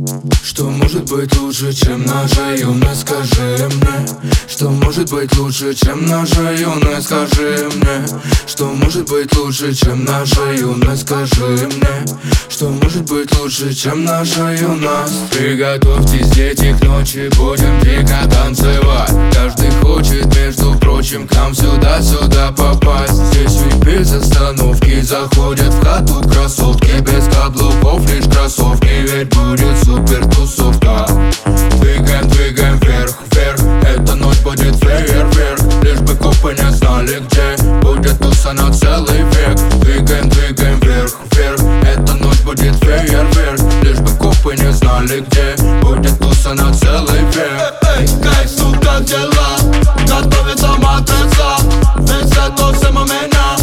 Что может быть лучше, чем наша юность, скажи мне? Что может быть лучше, чем наша юность, скажи мне? Что может быть лучше, чем наша юность, скажи мне? Что может быть лучше, чем наша юность? Приготовьтесь, дети, к ночи будем дико танцевать. Каждый хочет, между прочим, к нам сюда попасть. Здесь ведь без остановки заходят в хату кроссовки. Без каблуков, лишь кроссовки, ведь будет супер тусовка. Двигаем вверх, эта ночь будет фейерверк. Лишь бы копы не знали, где будет туса на целый век. Двигаем вверх, эта ночь будет фейерверк. Лишь бы копы не знали, где будет туса на целый век. Эй, кайф, как дела? Готовится матрица. Ведь это все у меня.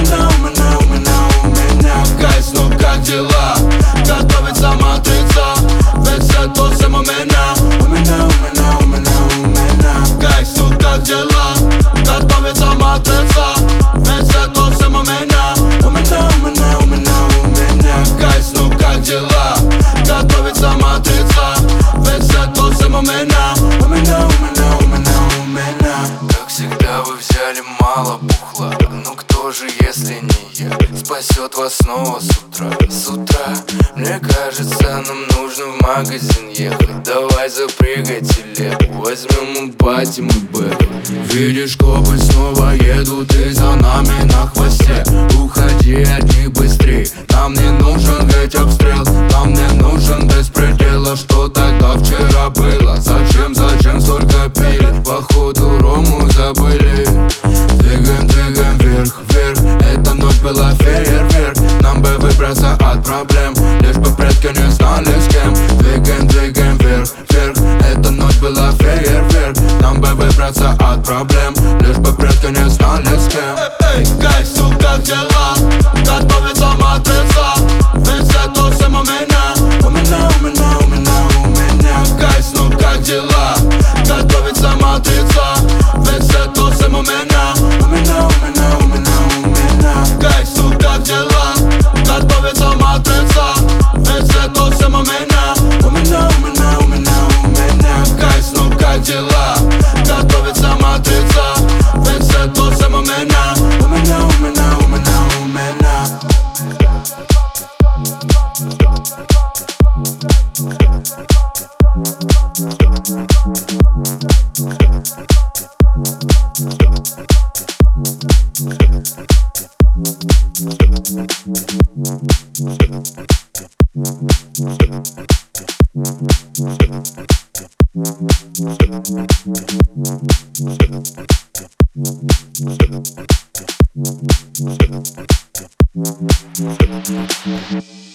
Кайф, как дела? Готовится матрица. Ведь это все у меня. Кайф, как дела? Готовится матрица. Ведь это все у меня. Кайф, как дела? Готовится матрица. Ведь это все у меня. Как всегда вы взяли мало бухла. Ну кто же, если не я, спасет вас снова с утра? Мне кажется, нам нужно в магазин ехать. Давай запрягай телегу, возьмем у бати мой бэк. Видишь, копы снова едут и за нами на хвосте. Уходи от них быстрей, нам не нужен ведь обстрел. Нам не нужен беспредела, что тогда вчера было. Зачем столько пили, походу рому забыли. Двигаем вверх, эта ночь была фейерверк. Нам бы выбраться от проблем, лишь бы предки не знали с кем. Двигаем вверх, эта ночь была фейерверк. Нам бы выбраться от проблем, лишь бы предки не знали с кем. Эй, кайф, как дела? Готовится матрица. Ведь это все у меня. Кайф, как дела? Готовится матрица. Ведь это все у меня. Кайф, как дела? Готовится матрица. Ведь это все у меня. Кайф, как дела? Готовится матрица. Ведь это все у меня. Thank you.